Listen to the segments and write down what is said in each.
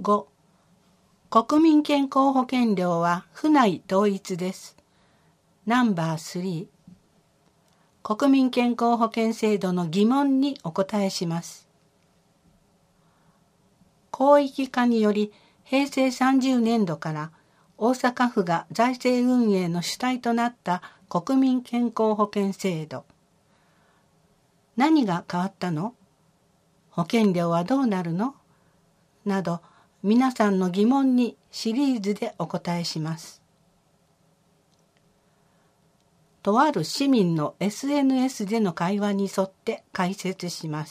5、国民健康保険料は府内統一です。ナンバー3、国民健康保険制度の疑問にお答えします。広域化により平成30年度から大阪府が財政運営の主体となった国民健康保険制度。何が変わったの？保険料はどうなるの？など皆さんの疑問にシリーズでお答えします。とある市民の SNS での会話に沿って解説します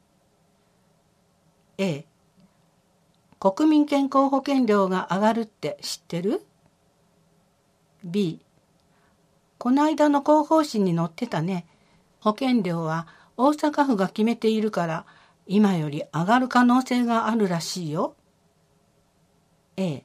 。A、国民健康保険料が上がるって知ってる？ B、この間の広報誌に載ってたね。保険料は大阪府が決めているから今より上がる可能性があるらしいよ。A、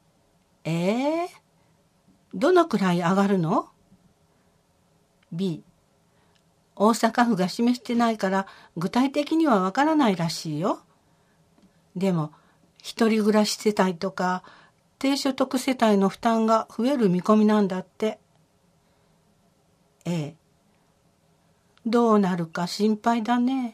どのくらい上がるの？ B、大阪府が示してないから具体的にはわからないらしいよ。でも一人暮らし世帯とか低所得世帯の負担が増える見込みなんだって。A、どうなるか心配だね。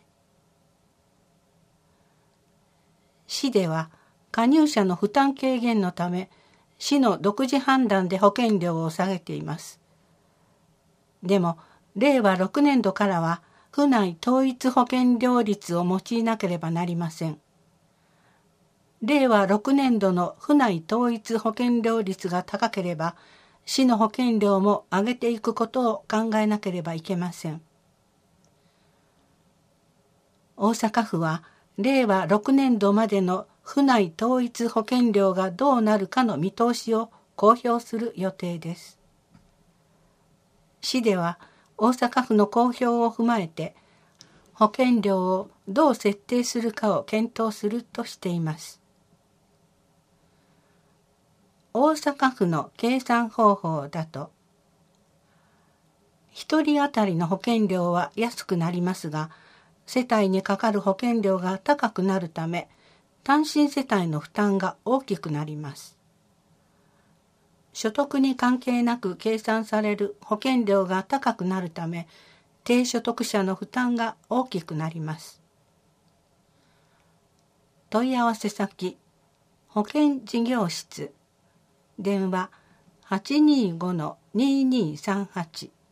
市では加入者の負担軽減のため市の独自判断で保険料を下げています。でも令和6年度からは府内統一保険料率を用いなければなりません。令和6年度の府内統一保険料率が高ければ市の保険料も上げていくことを考えなければいけません。大阪府は令和6年度までの府内統一保険料がどうなるかの見通しを公表する予定です。市では大阪府の公表を踏まえて保険料をどう設定するかを検討するとしています。大阪府の計算方法だと、1人当たりの保険料は安くなりますが、世帯にかかる保険料が高くなるため、単身世帯の負担が大きくなります。所得に関係なく計算される保険料が高くなるため、低所得者の負担が大きくなります。問い合わせ先、保険事業室、電話 825-2238